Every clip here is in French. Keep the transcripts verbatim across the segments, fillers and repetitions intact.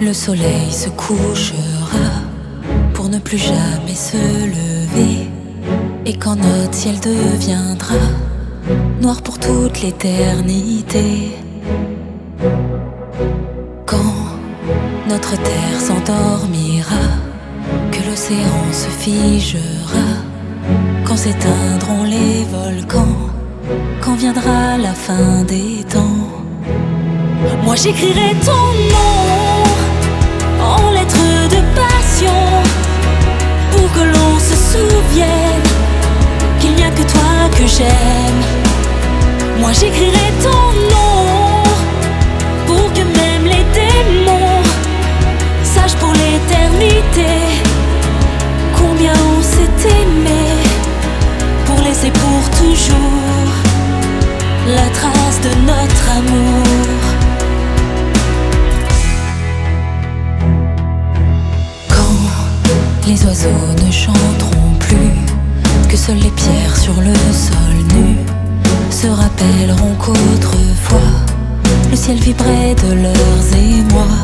Le soleil se couchera pour ne plus jamais se lever. Et quand notre ciel deviendra noir pour toute l'éternité, quand notre terre s'endormira, que l'océan se figera, quand s'éteindront les volcans, quand viendra la fin des temps, moi j'écrirai ton nom en lettres de passion, pour que l'on se souvienne qu'il n'y a que toi que j'aime. Moi j'écrirai ton nom pour que même les démons sachent pour l'éternité combien on s'est aimé, pour laisser pour toujours la trace de notre amour. Les oiseaux ne chanteront plus, que seules les pierres sur le sol nu se rappelleront qu'autrefois le ciel vibrait de leurs émois.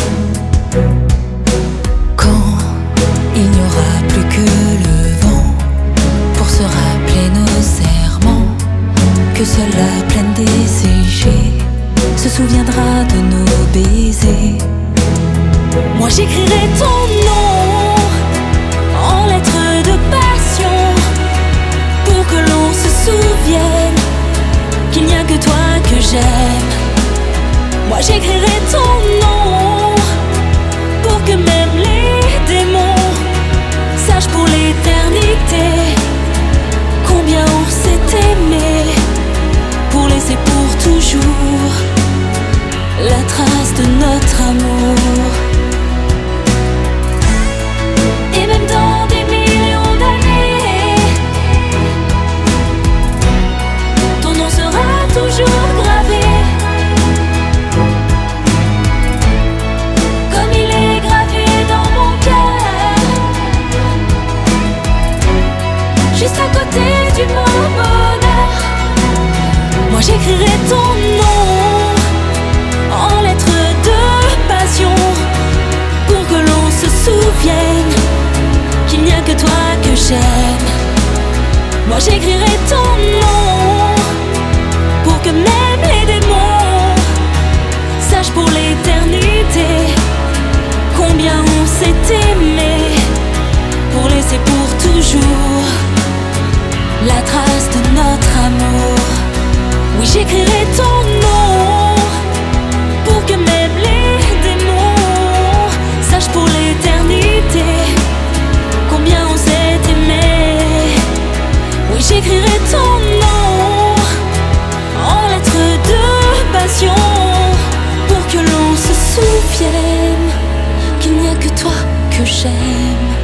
Quand il n'y aura plus que le vent pour se rappeler nos serments, que seule la plaine desséchée se souviendra de nos baisers, moi j'écrirai ton nom en lettres de passion, pour que l'on se souvienne qu'il n'y a que toi que j'aime. Moi j'écrirai ton nom pour que même les démons sachent pour l'éternité combien on s'est aimé, pour laisser pour toujours la trace de notre amour. Toujours gravé, comme il est gravé dans mon cœur, juste à côté du mot bonheur. Moi j'écrirai ton nom en lettres de passion, pour que l'on se souvienne qu'il n'y a que toi que j'aime. Moi j'écrirai ton nom pour que même les démons sachent pour l'éternité combien on s'est aimé, pour laisser pour toujours la trace de notre amour. Oui, j'écrirai ton nom pour que même les démons sachent pour l'éternité combien on s'est aimé. Oui, j'écrirai ton nom en lettres de passion, pour que l'on se souvienne qu'il n'y a que toi que j'aime.